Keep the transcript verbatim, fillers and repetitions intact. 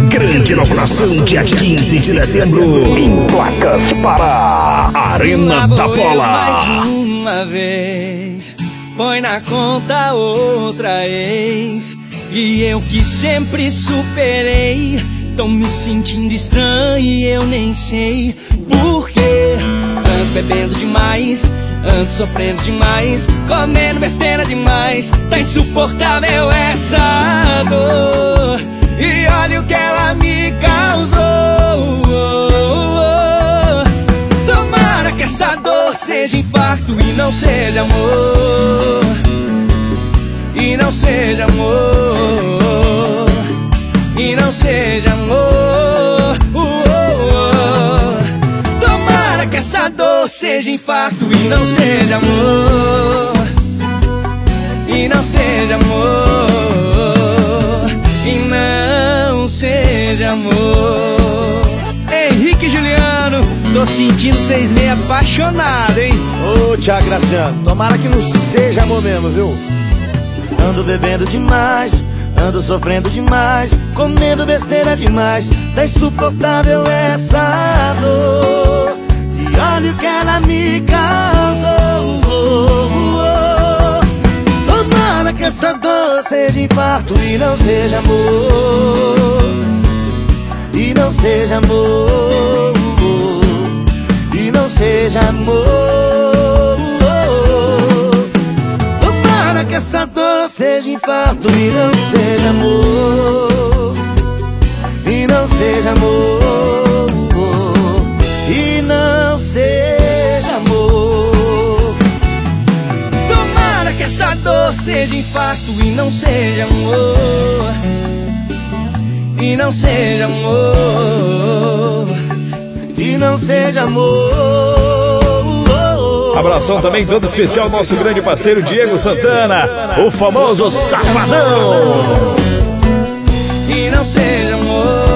Grande inauguração dia quinze de dezembro em Placas para Arena da Bola. Mais uma vez, põe na conta outra ex. E eu que sempre superei, tô me sentindo estranho e eu nem sei porquê. Ando bebendo demais, ando sofrendo demais, comendo besteira demais. Tá insuportável essa dor, e olha o que ela me causou. Tomara que essa dor seja infarto e não seja amor, e não seja amor, e não seja amor. Tomara que essa dor seja infarto e não seja amor, e não seja amor, e não seja amor. Henrique e Juliano, tô sentindo vocês meio apaixonados, hein? Ô, Thiago Graciano, tomara que não seja amor mesmo, viu? Ando bebendo demais, ando sofrendo demais, comendo besteira demais. Tá insuportável essa dor, e olha o que ela me causou. Tomara que essa dor seja infarto e não seja amor, e não seja amor, e não seja amor. Tomara que essa dor seja infarto e não seja amor, e não seja amor, e não seja amor. Tomara que essa dor seja infarto e não seja amor, e não seja amor, e não seja amor. Abração também todo especial ao nosso grande parceiro Diego Santana, o famoso Safadão. E não seja amor,